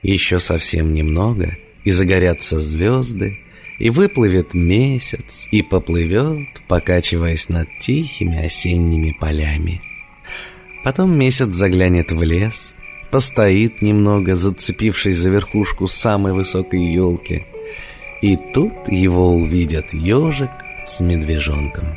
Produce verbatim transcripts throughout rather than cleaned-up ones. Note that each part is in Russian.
Еще совсем немного, и загорятся звезды, и выплывет месяц, и поплывет, покачиваясь над тихими осенними полями. Потом месяц заглянет в лес, постоит немного, зацепившись за верхушку самой высокой елки, и тут его увидят ежик с медвежонком.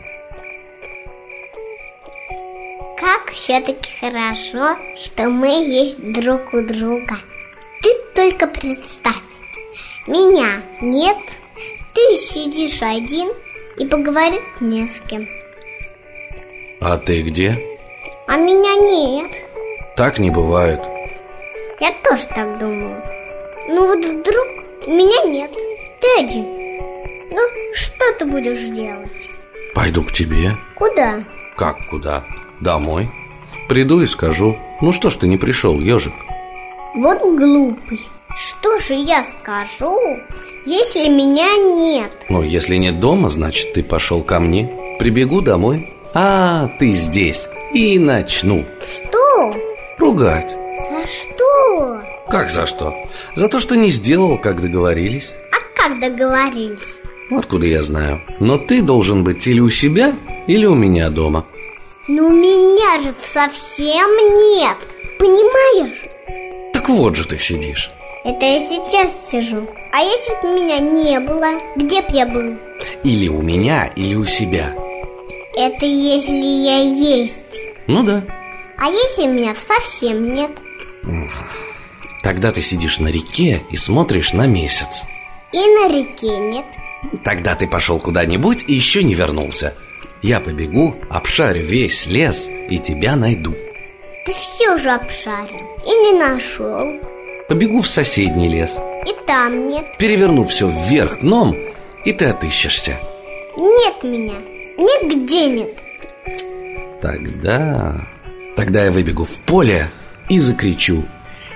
Как все-таки хорошо, что мы есть друг у друга. Ты только представь, меня нет, ты сидишь один и поговорить не с кем. А ты где? А меня нет. Так не бывает. Я тоже так думаю. Ну вот вдруг меня нет, ты один. Ну, что ты будешь делать? Пойду к тебе. Куда? Как куда? Домой. Приду и скажу. Ну что ж ты не пришел, ежик? Вот глупый. Что же я скажу, если меня нет? Ну, если нет дома, значит, ты пошел ко мне. Прибегу домой. А, ты здесь. И начну. Что? Ругать. За что? Как за что? За то, что не сделал, как договорились. А как договорились? Откуда я знаю? Но ты должен быть или у себя, или у меня дома. Но меня же совсем нет. Понимаешь? Так вот же ты сидишь. Это я сейчас сижу. А если бы меня не было, где б я был? Или у меня, или у себя. Это если я есть. Ну да. А если меня совсем нет? Тогда ты сидишь на реке и смотришь на месяц. И на реке нет. Тогда ты пошел куда-нибудь и еще не вернулся. Я побегу, обшарю весь лес и тебя найду. Ты все же обшарил и не нашел. Побегу в соседний лес. И там нет. Переверну все вверх дном, и ты отыщешься. Нет меня. Нигде нет. Тогда... Тогда я выбегу в поле и закричу: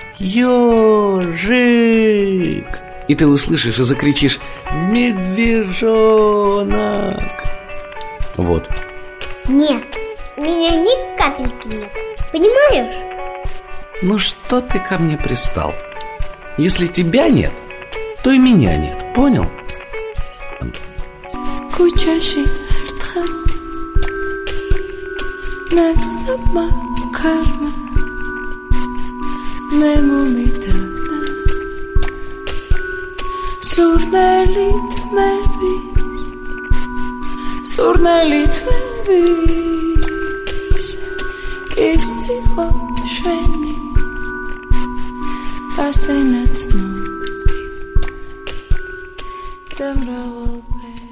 «Ежик!» И ты услышишь и закричишь: «Медвежонок!» Вот. Нет, меня ни капельки нет. Понимаешь? Ну что ты ко мне пристал? Если тебя нет, то и меня нет. Понял? Кучаши артхан Нэкстама карма Мемумитана Сурнелит мебис Сурнелит мебис Исихо швени Асайнат снуби Демравал пе